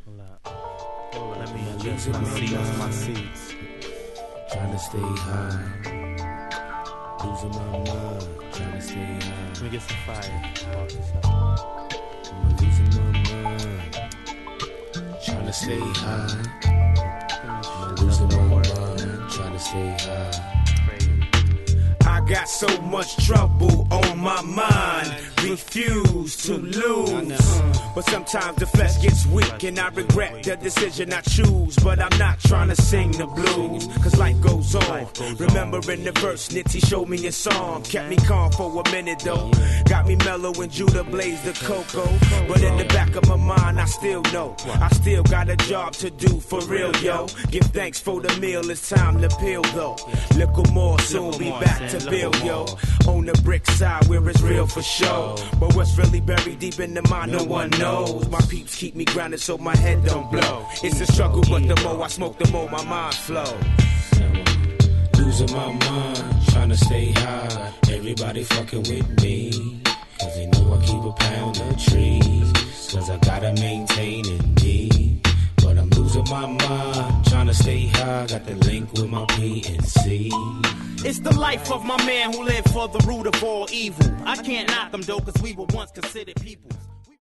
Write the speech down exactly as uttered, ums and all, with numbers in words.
Hold up. Hold on, let me adjust my seats, my seats. Trying to stay high. Losing my mind. Trying to stay high. Let me get some fire. I'm losing my mind. Trying to stay high. I'm losing my mind. Trying to stay high. I got so much trouble on my mind, refuse to lose. But sometimes the flesh gets weak and I regret the decision I choose. But I'm not trying to sing the blues, cause life goes on. Remembering the verse, Nitty showed me a song. Kept me calm for a minute though. Got me mellow when Judah blazed the cocoa. But in the back of my mind I still know I still got a job to do for real, yo. Give thanks for the meal, it's time to peel though. Little more, soon be back to build, yo. On the brick side where it's real for show. But what's really buried deep in the mind, no one knows. My peeps keep me grounded so my head don't blow. It's a struggle, but the more I smoke, the more my mind flows. Losing my mind, trying to stay high. Everybody fucking with me, cause they know I keep a pound of trees. Cause I gotta maintain it me. But I'm losing my mind, trying to stay high. Got the link with my P N C. It's the life of my man who lived for the root of all evil. I can't knock them though, cause we were once considered people.